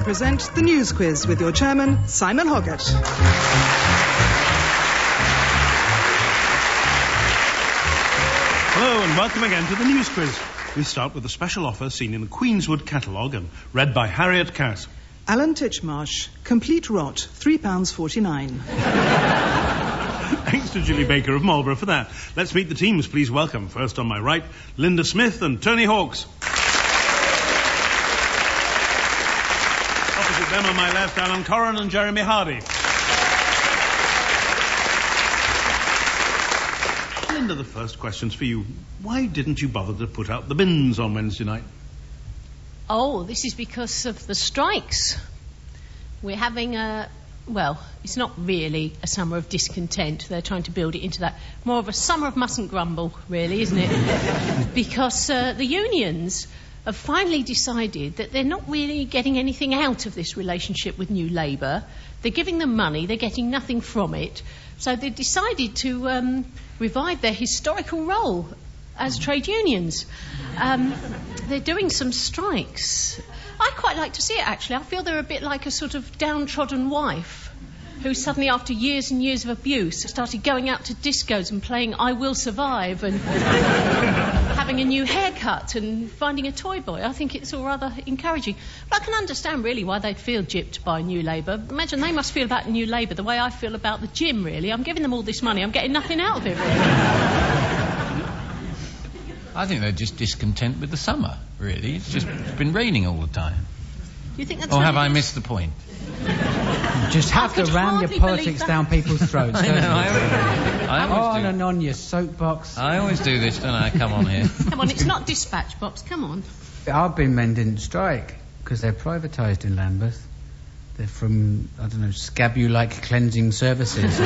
present the News Quiz with your chairman, Simon Hoggart. Hello and welcome again to the News Quiz. We start with a special offer seen in the Queenswood catalogue and read by Harriet Cass. Alan Titchmarsh, Complete Rot, £3.49. Thanks to Julie Baker of Marlborough for that. Let's meet the teams. Please welcome, first on my right, Linda Smith and Tony Hawkes. Opposite them on my left, Alan Corran and Jeremy Hardy. Linda, the first question's for you. Why didn't you bother to put out the bins on Wednesday night? Oh, this is because of the strikes. We're having it's not really a summer of discontent. They're trying to build it into that. More of a summer of mustn't grumble, really, isn't it? Because the unions have finally decided that they're not really getting anything out of this relationship with New Labour. They're giving them money, they're getting nothing from it. So they've decided to revive their historical role as trade unions. They're doing some strikes. I quite like to see it, actually. I feel they're a bit like a sort of downtrodden wife who suddenly, after years and years of abuse, started going out to discos and playing I Will Survive and having a new haircut and finding a toy boy. I think it's all rather encouraging. But I can understand, really, why they'd feel gypped by New Labour. Imagine they must feel about New Labour the way I feel about the gym, really. I'm giving them all this money. I'm getting nothing out of it, really. I think they're just discontent with the summer, really. It's been raining all the time. Do you think that's... Or have I missed the point? You just have to ram your politics down people's throats. I know. I always do. And on your soapbox. I always do this, don't I? Come on here. Come on, it's not dispatch box. Come on. Our bin men didn't strike because they're privatised in Lambeth. They're from, scabule-like cleansing services.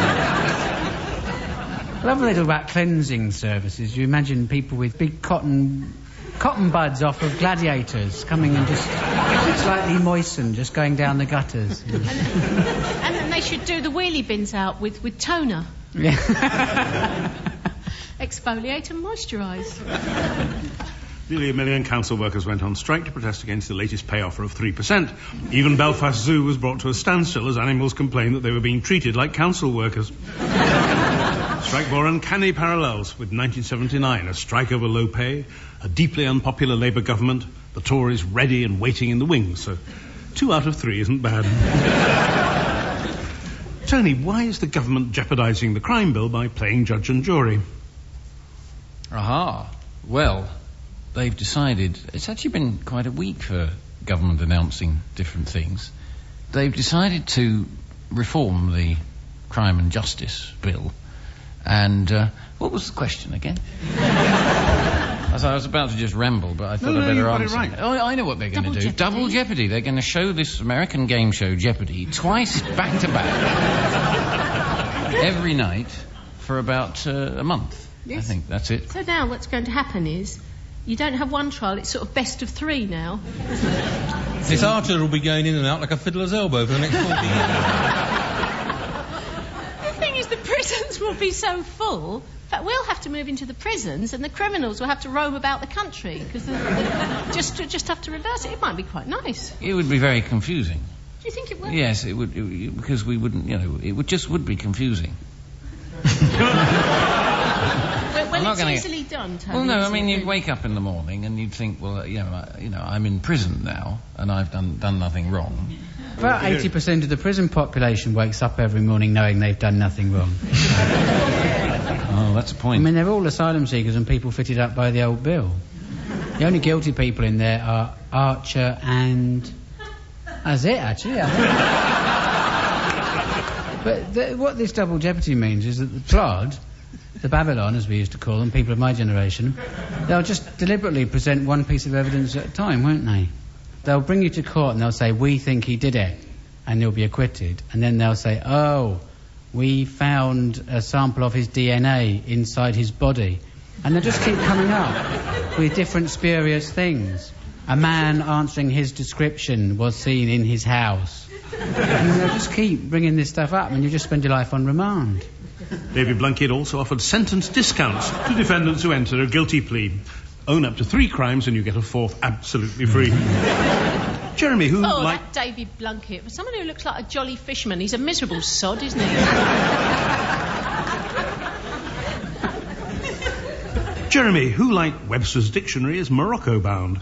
I love a little about cleansing services. You imagine people with big cotton buds off of gladiators coming and just slightly moistened, just going down the gutters. And then they should do the wheelie bins out with toner. Yeah. Exfoliate and moisturise. Nearly 1 million council workers went on strike to protest against the latest pay offer of 3%. Even Belfast Zoo was brought to a standstill as animals complained that they were being treated like council workers. Strike bore uncanny parallels with 1979, a strike over low pay, a deeply unpopular Labour government, the Tories ready and waiting in the wings. So 2 out of 3 isn't bad. Tony, why is the government jeopardising the crime bill by playing judge and jury? Aha. Well, they've decided... It's actually been quite a week for government announcing different things. They've decided to reform the crime and justice bill. And what was the question again? I was about to just ramble, but I thought I'd better answer. Right. Oh, I know what they're going to do. Double Jeopardy. They're going to show this American game show Jeopardy twice back to back every night for about a month. Yes. I think that's it. So now what's going to happen is you don't have one trial, it's sort of best of 3 now. This Archer will be going in and out like a fiddler's elbow for the next 40 years. The thing is, the prisons will be so full that we'll have to move into the prisons and the criminals will have to roam about the country because just have to reverse it. It might be quite nice. It would be very confusing. Do you think it would? Yes, it would, because we wouldn't, it would be confusing. Well, it's easily done, Tony. Well, no, I mean, you'd wake up in the morning and you'd think, well, I'm in prison now and I've done nothing wrong. About 80% of the prison population wakes up every morning knowing they've done nothing wrong. Oh, that's a point. I mean, they're all asylum seekers and people fitted up by the old bill. The only guilty people in there are Archer and... That's it, actually. But what this double jeopardy means is that the Plod, the Babylon, as we used to call them, people of my generation, they'll just deliberately present one piece of evidence at a time, won't they? They'll bring you to court and they'll say, we think he did it, and he'll be acquitted. And then they'll say, oh, we found a sample of his DNA inside his body. And they'll just keep coming up with different spurious things. A man answering his description was seen in his house. And they'll just keep bringing this stuff up and you just spend your life on remand. David Blunkett also offered sentence discounts to defendants who enter a guilty plea. Own up to 3 crimes and you get a 4th absolutely free. Jeremy, who that David Blunkett. Someone who looks like a jolly fisherman. He's a miserable sod, isn't he? Jeremy, who, like Webster's Dictionary, is Morocco-bound?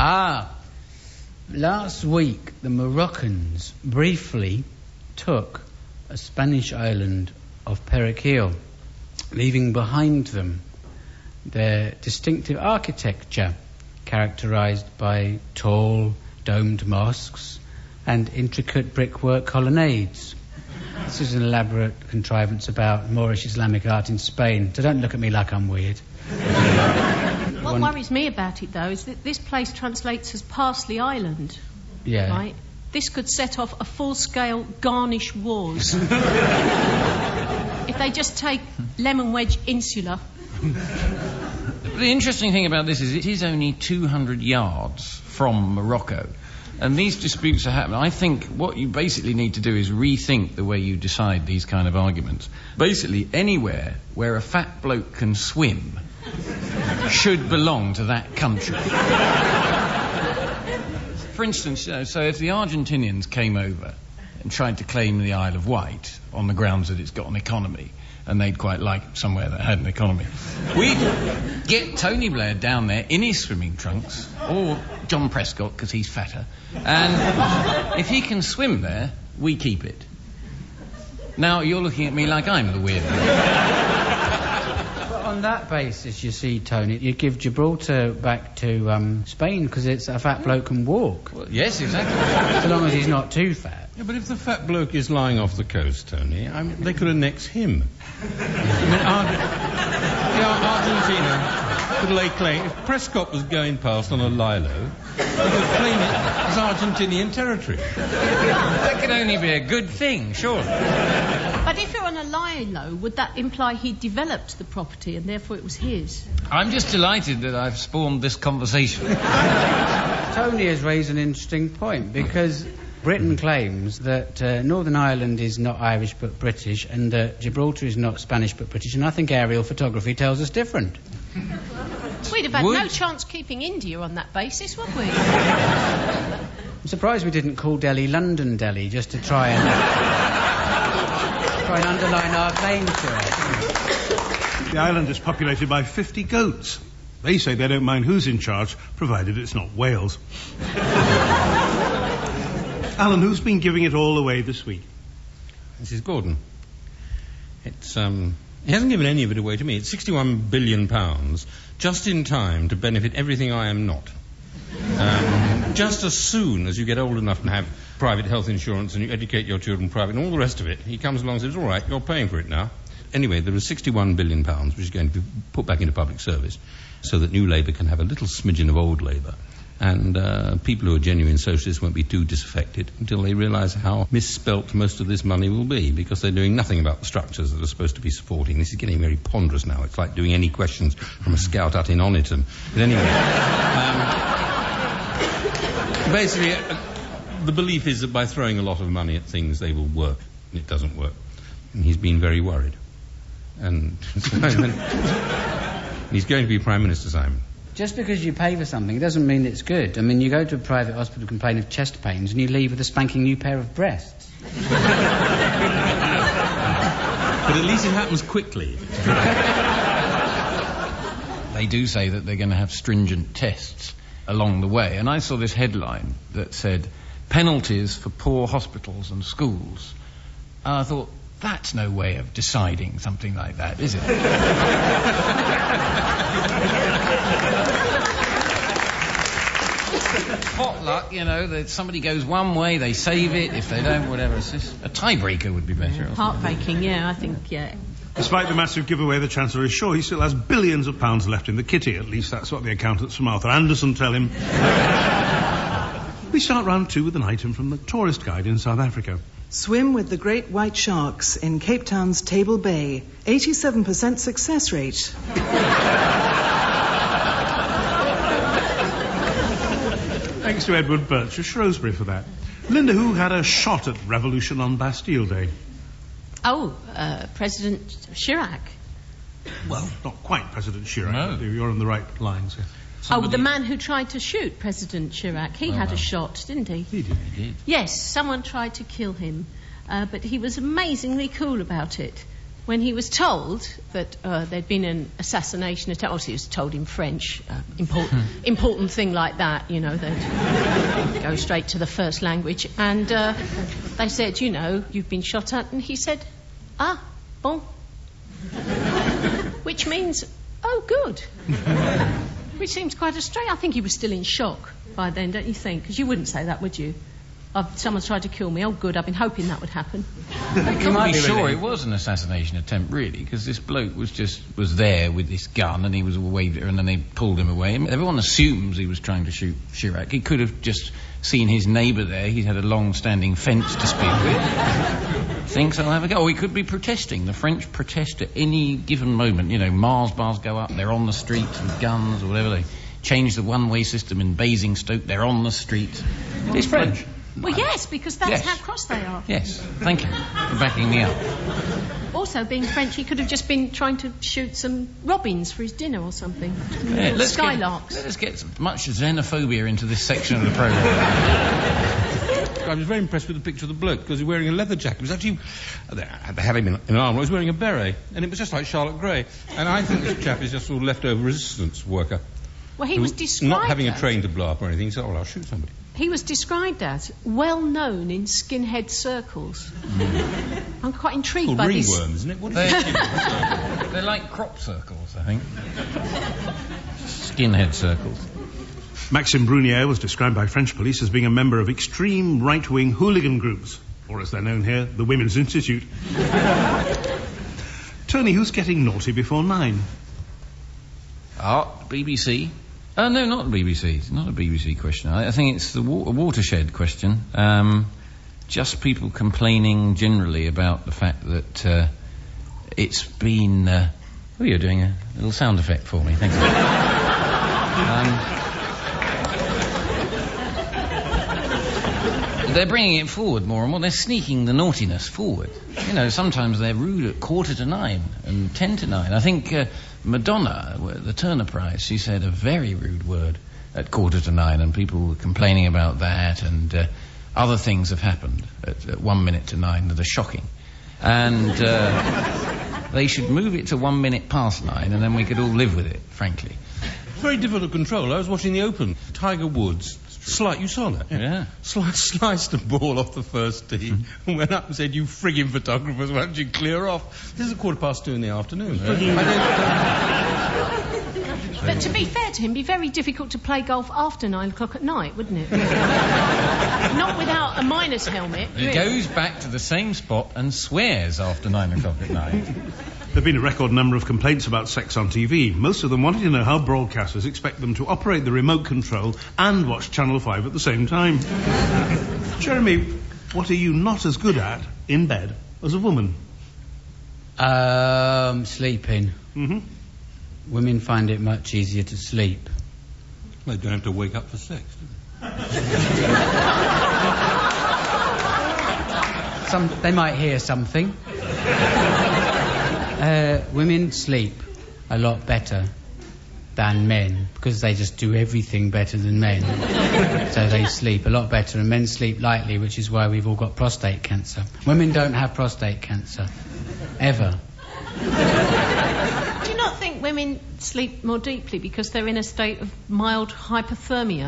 Last week, the Moroccans briefly took a Spanish island of Perequil, leaving behind them their distinctive architecture, characterised by tall, domed mosques and intricate brickwork colonnades. This is an elaborate contrivance about Moorish Islamic art in Spain, so don't look at me like I'm weird. What worries me about it, though, is that this place translates as Parsley Island. Yeah. Right? This could set off a full-scale garnish wars. If they just take Lemon Wedge Insula. The interesting thing about this is it is only 200 yards from Morocco. And these disputes are happening. I think what you basically need to do is rethink the way you decide these kind of arguments. Basically, anywhere where a fat bloke can swim should belong to that country. For instance, so if the Argentinians came over and tried to claim the Isle of Wight on the grounds that it's got an economy, and they'd quite like somewhere that had an economy, we'd get Tony Blair down there in his swimming trunks, or John Prescott, because he's fatter, and if he can swim there, we keep it. Now, you're looking at me like I'm the weird one. On that basis, you see, Tony, you give Gibraltar back to Spain because it's a fat bloke can walk. Well, yes, exactly. So long as he's not too fat. Yeah, but if the fat bloke is lying off the coast, Tony, they could annex him. Argentina could lay claim. If Prescott was going past on a Lilo, they could claim it as Argentinian territory. That could only be a good thing, surely. But if you're on a Lilo, would that imply he developed the property and therefore it was his? I'm just delighted that I've spawned this conversation. Tony has raised an interesting point because Britain claims that Northern Ireland is not Irish but British and that Gibraltar is not Spanish but British, and I think aerial photography tells us different. We'd have had no chance keeping India on that basis, would we? I'm surprised we didn't call Delhi London Delhi just to try and underline our claim to it. The island is populated by 50 goats. They say they don't mind who's in charge, provided it's not Wales. Alan, who's been giving it all away this week? Mrs. Gordon. It's, he hasn't given any of it away to me. It's £61 billion, just in time to benefit everything I am not. Just as soon as you get old enough and have private health insurance and you educate your children private and all the rest of it, he comes along and says, all right, you're paying for it now. Anyway, there is £61 billion, which is going to be put back into public service so that New Labour can have a little smidgen of old Labour. And people who are genuine socialists won't be too disaffected until they realise how misspelt most of this money will be, because they're doing nothing about the structures that are supposed to be supporting. This is getting very ponderous now. It's like doing any questions from a scout hut in Oniton. But anyway, basically, the belief is that by throwing a lot of money at things, they will work. And it doesn't work. And he's been very worried. And he's going to be Prime Minister, Simon. Just because you pay for something doesn't mean it's good. I mean, you go to a private hospital to complain of chest pains and you leave with a spanking new pair of breasts. But at least it happens quickly. They do say that they're going to have stringent tests along the way. And I saw this headline that said, penalties for poor hospitals and schools. And I thought, that's no way of deciding something like that, is it? Potluck, you know, that somebody goes one way, they save it. If they don't, whatever. A tiebreaker would be better. Heartbreaking, yeah, I think, yeah. Despite the massive giveaway, the Chancellor is sure he still has billions of pounds left in the kitty. At least that's what the accountants from Arthur Anderson tell him. We start round 2 with an item from the tourist guide in South Africa. Swim with the great white sharks in Cape Town's Table Bay. 87% success rate. Thanks to Edward Birch of Shrewsbury for that. Linda, who had a shot at revolution on Bastille Day? President Chirac. Well, not quite President Chirac. No. You're on the right lines here. Oh, the man who tried to shoot President Chirac. He had a shot, didn't he? He did. Yes, someone tried to kill him, but he was amazingly cool about it. When he was told that there'd been an assassination attempt, obviously he was told in French, important thing like that, you know, they'd go straight to the first language. And they said, you know, you've been shot at. And he said, ah, bon. Which means, oh, good. Which seems quite a strange. I think he was still in shock by then, don't you think? Because you wouldn't say that, would you? Someone's tried to kill me. Oh, good. I've been hoping that would happen. You might be sure it was an assassination attempt, really, because this bloke was there with this gun, and he was waved it, and then they pulled him away. Everyone assumes he was trying to shoot Chirac. He could have just seen his neighbour there. He had a long-standing fence dispute with. Thinks I'll have a go. Or he could be protesting. The French protest at any given moment. You know, Mars bars go up. They're on the streets with guns or whatever. They change the one-way system in Basingstoke. They're on the streets. It's French. Well, yes, because that's how cross they are. Yes, thank you for backing me up. Also, being French, he could have just been trying to shoot some robins for his dinner or something. Yeah, Skylarks. Let us get as much xenophobia into this section of the programme. I was very impressed with the picture of the bloke because he was wearing a leather jacket. It was actually, they had him in armour. He was wearing a beret, and it was just like Charlotte Gray. And I think this chap is just sort of leftover resistance worker. Well, he was described not having a train to blow up or anything. He said, "Oh, I'll shoot somebody." He was described as well known in skinhead circles. I'm quite intrigued by this. Ringworm, isn't it? What is it? They're like crop circles, I think. Skinhead circles. Maxime Brunier was described by French police as being a member of extreme right-wing hooligan groups, or as they're known here, the Women's Institute. Tony, who's getting naughty before 9? BBC. No, not the BBC. It's not a BBC question. I think it's the watershed question. Just people complaining generally about the fact that it's been... you're doing a little sound effect for me. Thank you. They're bringing it forward more and more. They're sneaking the naughtiness forward. You know, sometimes they're rude at 9:15 and 9:10. I think Madonna, the Turner Prize, she said a very rude word at 9:15, and people were complaining about that, and other things have happened at 9:01 that are shocking. And they should move it to 9:01, and then we could all live with it, frankly. Very difficult to control. I was watching the Open. Tiger Woods. You saw that? Yeah. Sliced the ball off the first tee and went up and said, "You frigging photographers, why don't you clear off?" This is 2:15 in the afternoon. But to be fair to him, it'd be very difficult to play golf after 9 o'clock at night, wouldn't it? Not without a miner's helmet. He goes back to the same spot and swears after 9 o'clock at night. There have been a record number of complaints about sex on TV. Most of them wanting to know how broadcasters expect them to operate the remote control and watch Channel 5 at the same time. Jeremy, what are you not as good at in bed as a woman? Sleeping. Mm-hmm. Women find it much easier to sleep. They don't have to wake up for sex, do they? They might hear something. Women sleep a lot better than men because they just do everything better than men. So they sleep a lot better, and men sleep lightly, which is why we've all got prostate cancer. Women don't have prostate cancer. Ever. Do you not think women sleep more deeply because they're in a state of mild hypothermia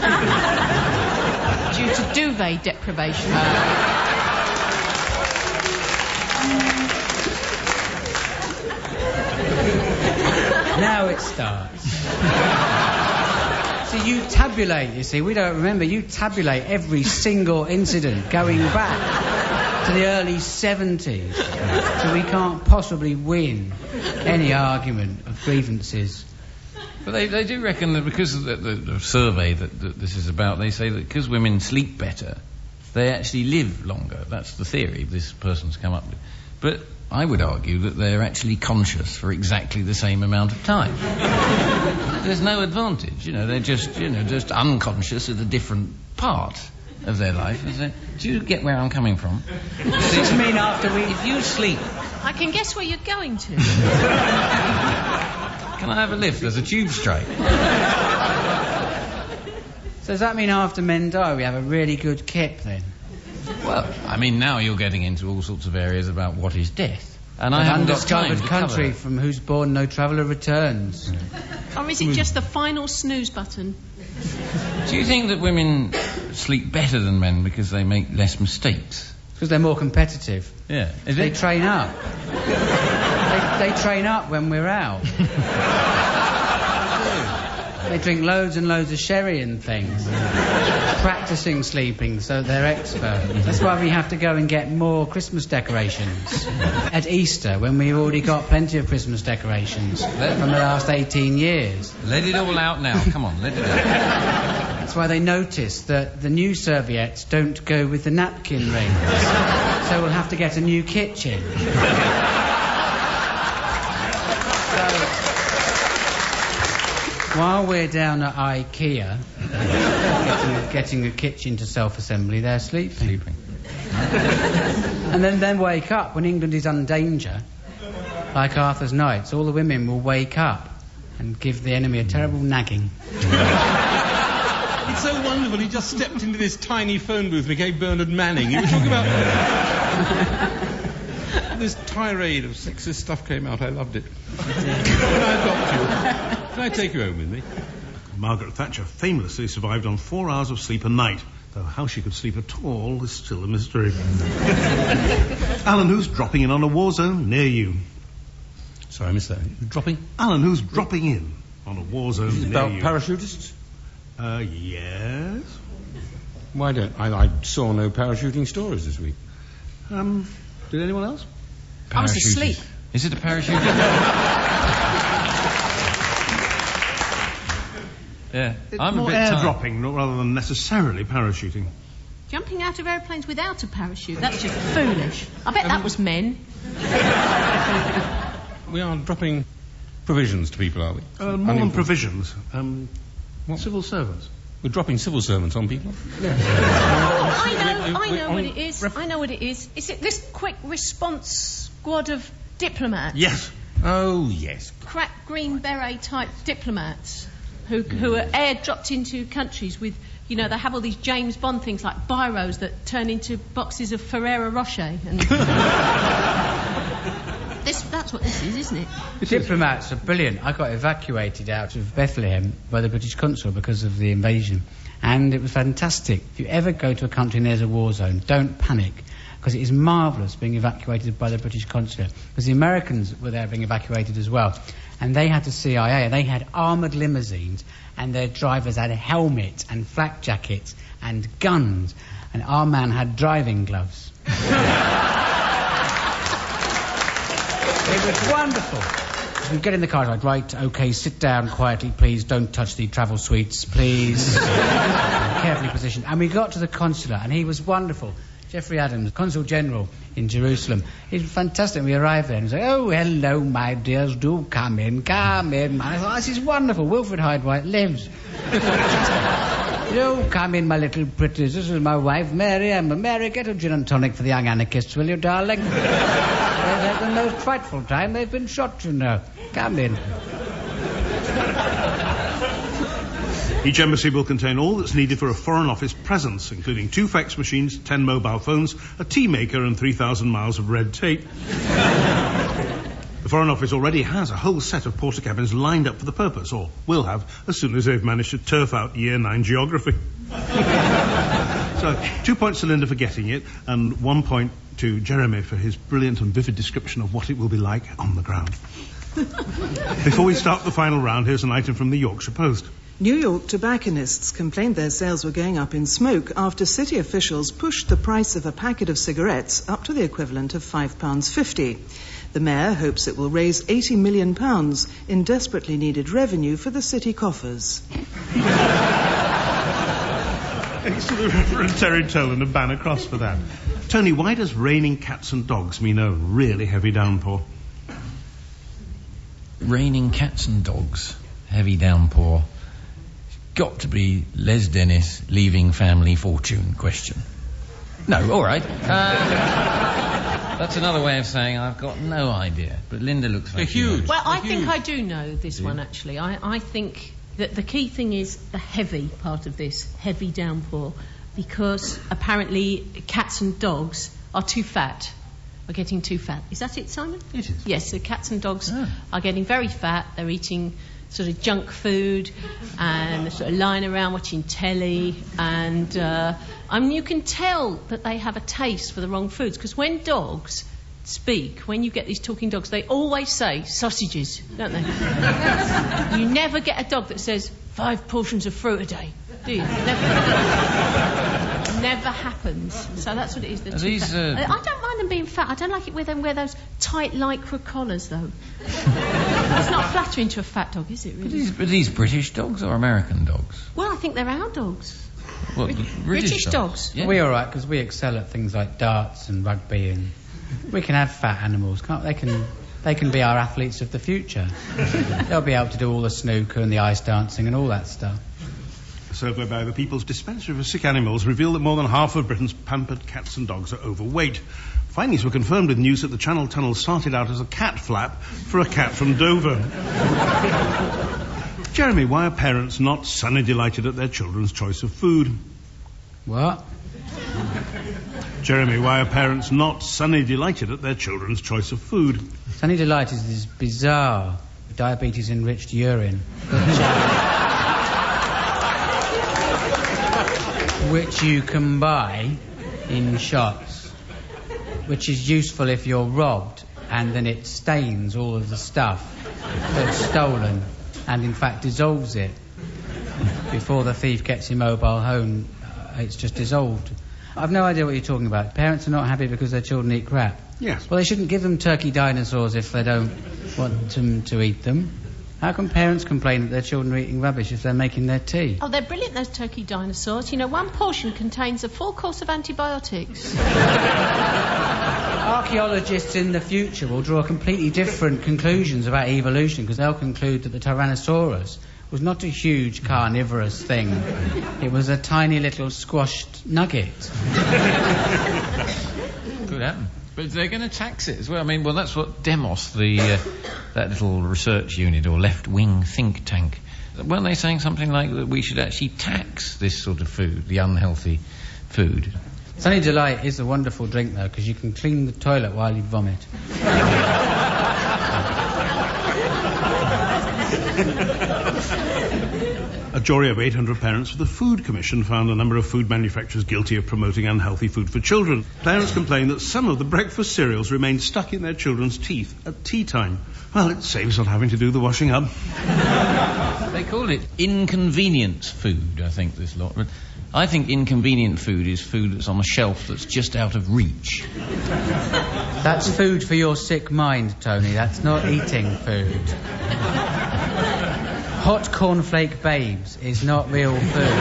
due to duvet deprivation? Now it starts. So you tabulate, you see. We don't remember. You tabulate every single incident going back to the early 70s. So we can't possibly win any argument of grievances. But they do reckon that because of the survey that this is about, they say that because women sleep better, they actually live longer. That's the theory this person's come up with. But I would argue that they're actually conscious for exactly the same amount of time. There's no advantage, they're just unconscious at a different part of their life. Do you get where I'm coming from? Does it mean if you sleep... I can guess where you're going to. Can I have a lift? There's a tube strike. So does that mean after men die we have a really good kip then? Well, I mean, now you're getting into all sorts of areas about what is death. And I An haven't got time undiscovered to country cover it. from whose bourne no traveller returns. Or is it just the final snooze button? Do you think that women sleep better than men because they make less mistakes? Because they're more competitive. Yeah. Is They it? train up. They train up when we're out. They drink loads and loads of sherry and things. Practising sleeping so they're expert. That's why we have to go and get more Christmas decorations at Easter when we've already got plenty of Christmas decorations from the last 18 years. Let it all out now. Come on, let it out. That's why they notice that the new serviettes don't go with the napkin rings. So we'll have to get a new kitchen. While we're down at IKEA getting a kitchen to self-assembly, they're sleeping. And then wake up when England is under danger, like Arthur's Knights. All the women will wake up and give the enemy a terrible nagging. It's so wonderful. He just stepped into this tiny phone booth and became Bernard Manning. He was talking about... This tirade of sexist stuff came out. I loved it. When I adopt you, can I take you home with me? Margaret Thatcher famously survived on 4 hours of sleep a night, though how she could sleep at all is still a mystery. Alan, who's dropping in on a war zone near you? Sorry, I missed that. Dropping? Alan, who's dropping in on a war zone near About you? parachutists? Yes. Why don't I saw no parachuting stories this week. Did anyone else? I was asleep. Is it a parachute? Yeah, It's I'm a more bit tired. airdropping rather than necessarily parachuting. Jumping out of aeroplanes without a parachute, that's just foolish. I bet that was men. We are dropping provisions to people, are we? More than provisions. What? Civil servants. We're dropping civil servants on people? I know what it is. I know what it is. Is it this quick response squad of diplomats? Yes. Oh, yes. Crack green beret type diplomats who are airdropped into countries with, you know, they have all these James Bond things like biros that turn into boxes of Ferrero Rocher. And that's what this is, isn't it? Diplomats are brilliant. I got evacuated out of Bethlehem by the British consul because of the invasion. And it was fantastic. If you ever go to a country and there's a war zone, don't panic. Because it is marvellous being evacuated by the British consulate. Because the Americans were there being evacuated as well. And they had the CIA, and they had armoured limousines, and their drivers had helmets and flak jackets and guns. And our man had driving gloves. It was wonderful. We get in the car, like, right, okay, sit down quietly, please, don't touch the travel suites, please. Carefully positioned. And we got to the consulate, and he was wonderful. Geoffrey Adams, Consul General in Jerusalem. He was fantastic. We arrived there and he said, "Oh, hello, my dears, do come in, come in." I thought, this is wonderful. Wilfred Hyde-White lives. "Do come in, my little pretties. This is my wife, Mary. Mary, get a gin and tonic for the young anarchists, will you, darling? They've had the most frightful time. They've been shot, you know. Come in." Each embassy will contain all that's needed for a Foreign Office presence, including 2 fax machines, 10 mobile phones, a tea maker and 3,000 miles of red tape. The Foreign Office already has a whole set of porter cabins lined up for the purpose, or will have, as soon as they've managed to turf out Year 9 geography. So, 2 points to Linda for getting it, and 1 point to Jeremy for his brilliant and vivid description of what it will be like on the ground. Before we start the final round, here's an item from the Yorkshire Post. New York tobacconists complained their sales were going up in smoke after city officials pushed the price of a packet of cigarettes up to the equivalent of £5.50. The mayor hopes it will raise £80 million in desperately needed revenue for the city coffers. Thanks to the Reverend Terry Tolan and Banner Cross for that. Tony, why does raining cats and dogs mean a really heavy downpour? Raining cats and dogs, heavy downpour. Got to be Les Dennis leaving family fortune question. No, all right. That's another way of saying I've got no idea. But Linda looks like They're huge. Well, I think I do know this one, actually. I think The key thing is the heavy part of this, heavy downpour, because apparently cats and dogs are too fat, are getting too fat. Is that it, Simon? It is. Yes, so cats and dogs are getting very fat. They're eating sort of junk food and they're sort of lying around watching telly, and you can tell that they have a taste for the wrong foods, because when dogs speak, when you get these talking dogs, they always say sausages, don't they? You never get a dog that says 5 portions of fruit a day, do you? Never happens. So that's what it is. I don't mind them being fat. I don't like it when they wear those tight lycra collars, though. It's not flattering to a fat dog, is it, really? Are these British dogs or American dogs? Well, I think they're our dogs. What, British dogs. Yeah. We're all right because we excel at things like darts and rugby, and we can have fat animals, can't they? They can be our athletes of the future. They'll be able to do all the snooker and the ice dancing and all that stuff. A survey by the People's Dispensary for Sick Animals revealed that more than half of Britain's pampered cats and dogs are overweight. Findings were confirmed with news that the Channel Tunnel started out as a cat flap for a cat from Dover. Jeremy, why are parents not sunny delighted at their children's choice of food? What? Jeremy, why are parents not sunny delighted at their children's choice of food? Sunny Delight is this bizarre diabetes-enriched urine which you can buy in shops, which is useful if you're robbed, and then it stains all of the stuff that's stolen and in fact dissolves it. Before the thief gets immobile home, it's just dissolved. I've no idea what you're talking about. Parents are not happy because their children eat crap. Yes. Well, they shouldn't give them turkey dinosaurs if they don't want them to eat them. How can parents complain that their children are eating rubbish if they're making their tea? Oh, they're brilliant, those turkey dinosaurs. You know, one portion contains a full course of antibiotics. Archaeologists in the future will draw completely different conclusions about evolution, because they'll conclude that the Tyrannosaurus was not a huge carnivorous thing. It was a tiny little squashed nugget. Could happen. But they're going to tax it as well. I mean, well, that's what Demos, that little research unit or left-wing think tank, weren't they saying something like that we should actually tax this sort of food, the unhealthy food? Sunny Delight is a wonderful drink, though, because you can clean the toilet while you vomit. A jury of 800 parents for the Food Commission found a number of food manufacturers guilty of promoting unhealthy food for children. Parents complained that some of the breakfast cereals remained stuck in their children's teeth at tea time. Well, it saves not having to do the washing up. They call it inconvenience food, I think, this lot. But I think inconvenient food is food that's on a shelf that's just out of reach. That's food for your sick mind, Tony. That's not eating food. Hot cornflake babes is not real food.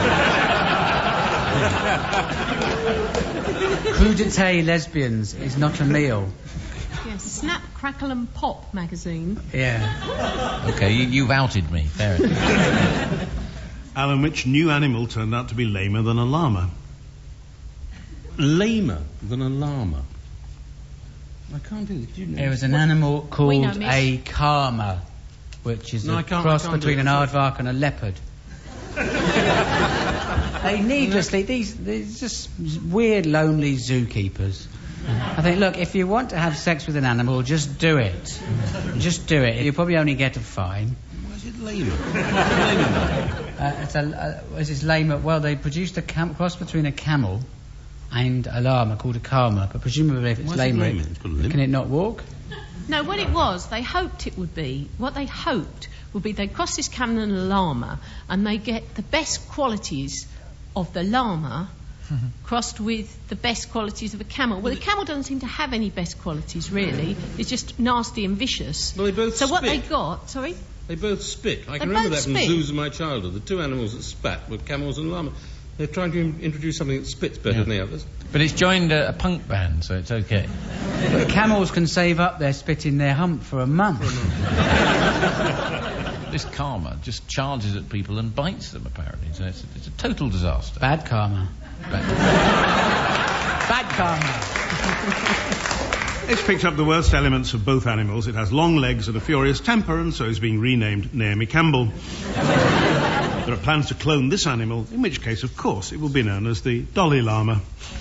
Crudité lesbians is not a meal. Yes, Snap, Crackle and Pop magazine. Yeah. Okay, you've outed me. Fair enough. Alan, which new animal turned out to be lamer than a llama? Lamer than a llama? I can't do it. Do you know? There was an animal called We know, miss. a karma, which is No, a I can't cross do between it. an aardvark and a leopard. They needlessly, these just weird, lonely zookeepers. I think, look, if you want to have sex with an animal, just do it. Just do it. You'll probably only get a fine. Why is it lamer? It's lamer. Well, they produced a cross between a camel and a llama called a karma, but presumably if it's Why is it lamer, lamer? It's got a limp. can it not walk? No, what it was, they hoped it would be, what they hoped would be they'd cross this camel and a llama and they get the best qualities of the llama crossed with the best qualities of a camel. Well, the camel doesn't seem to have any best qualities, really. It's just nasty and vicious. Well, they both so what they spit. got, sorry? They both spit. I can They remember both that from spit. zoos of my childhood. The two animals that spat were camels and llama. They're trying to introduce something that spits better than the others. But it's joined a punk band, so it's okay. But camels can save up their spit in their hump for a month. This karma just charges at people and bites them, apparently. So it's a total disaster. Bad karma. Bad karma. It's picked up the worst elements of both animals. It has long legs and a furious temper, and so is being renamed Naomi Campbell. are plans to clone this animal, in which case, of course, it will be known as the Dolly Llama.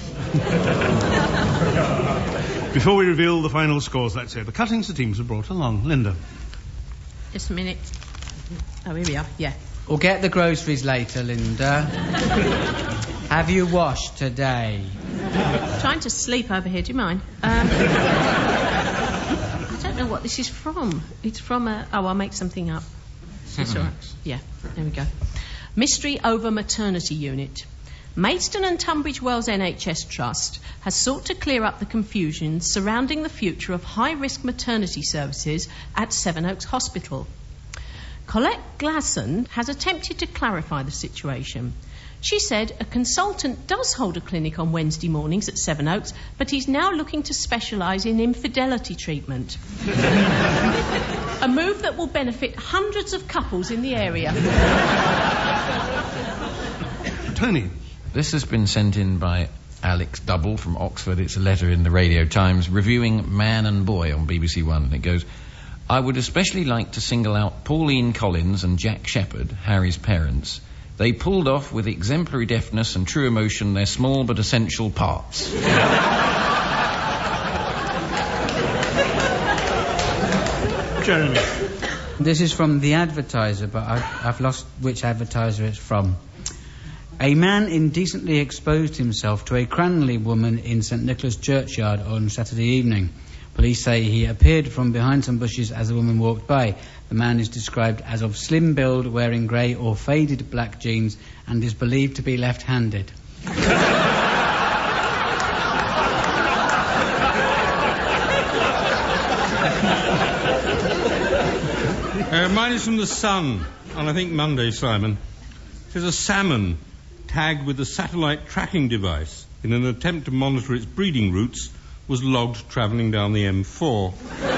Before we reveal the final scores, let's say the cuttings the teams have brought along. Linda. Just a minute. Oh, here we are. Yeah. We'll get the groceries later, Linda. Have you washed today? Trying to sleep over here. Do you mind? I don't know what this is from. It's from a... Oh, I'll make something up. That's all right. Yeah, there we go. Mystery over maternity unit. Maidstone and Tunbridge Wells NHS Trust has sought to clear up the confusion surrounding the future of high-risk maternity services at Sevenoaks Hospital. Colette Glasson has attempted to clarify the situation. She said a consultant does hold a clinic on Wednesday mornings at Sevenoaks, but he's now looking to specialise in infidelity treatment. A move that will benefit hundreds of couples in the area. Tony. This has been sent in by Alex Double from Oxford. It's a letter in the Radio Times reviewing Man and Boy on BBC One. It goes, I would especially like to single out Pauline Collins and Jack Shepherd, Harry's parents. They pulled off with exemplary deftness and true emotion their small but essential parts. Jeremy. This is from The Advertiser, but I've lost which advertiser it's from. A man indecently exposed himself to a Cranley woman in St Nicholas churchyard on Saturday evening. Police say he appeared from behind some bushes as the woman walked by. The man is described as of slim build, wearing grey or faded black jeans, and is believed to be left-handed. Mine is from The Sun, on I think Monday, Simon. It says a salmon tagged with a satellite tracking device in an attempt to monitor its breeding routes was logged travelling down the M4.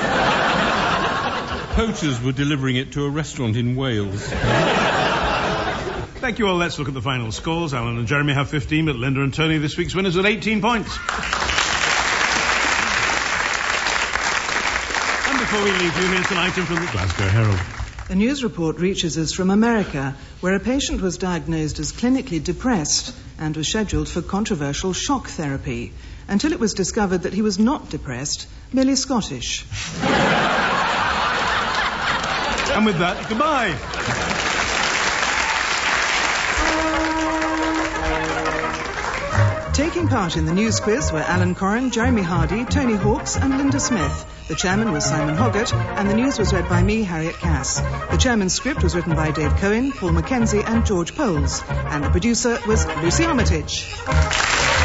Poachers were delivering it to a restaurant in Wales. Thank you all. Let's look at the final scores. Alan and Jeremy have 15, but Linda and Tony, this week's winners, with 18 points. And before we leave you, here's an item from the Glasgow Herald. A news report reaches us from America, where a patient was diagnosed as clinically depressed and was scheduled for controversial shock therapy, until it was discovered that he was not depressed, merely Scottish. And with that, goodbye. Taking part in the news quiz were Alan Corrin, Jeremy Hardy, Tony Hawkes and Linda Smith. The chairman was Simon Hoggart, and the news was read by me, Harriet Cass. The chairman's script was written by Dave Cohen, Paul Mackenzie and George Poles, and the producer was Lucy Armitage.